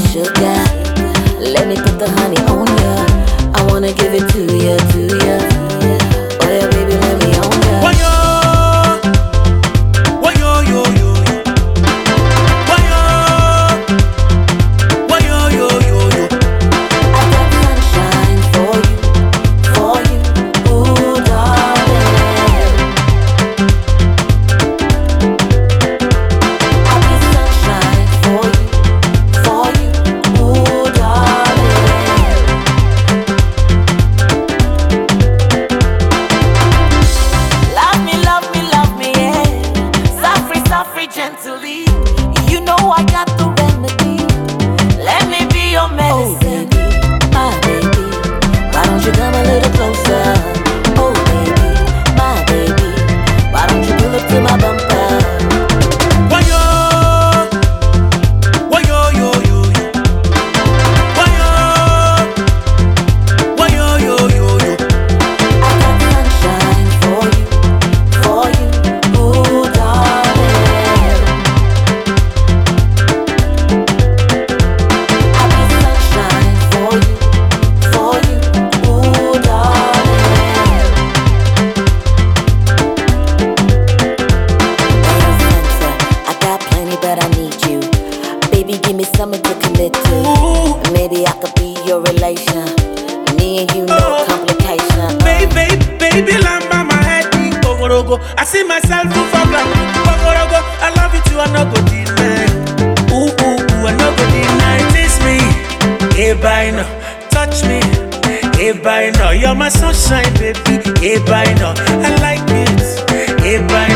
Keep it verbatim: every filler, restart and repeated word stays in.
sugar. Let me put the honey on ya. I wanna give it to ya, to ya. Oh yeah, baby, let me on ya. Why yo, why yo yo yo yo, why yo, why yo yo yo yo. I got sunshine for you, for you, ooh darling. I be sunshine for you, for you, ooh darling. Love me, love me, love me, yeah. Suffer, suffer gently. You know I got the remedy. Let me be your medicine. Oh, baby, my baby. Why don't you come a little closer? Oh, baby, my baby. Why don't you pull up to my bumper? Why yo, why yo yo yo yo, why yo, why yo yo yo yo. I got sunshine for you, for you, ooh darling. I be sunshine for you, for you, ooh darling. Hey, Santa, I got plenty, but I need you. Baby, give me something to commit to. Ooh, Maybe I could be your relation. Me and you, no complication. baby, baby, lamb by my head, Ogorogo. I see myself for ground, Ogorogo. I love you too, I no go deny. Ooh, ooh, ooh, I no go deny. This me, hey, by no, touch me, hey, by no. You're my sunshine, baby, hey, by no. I like it, hey, by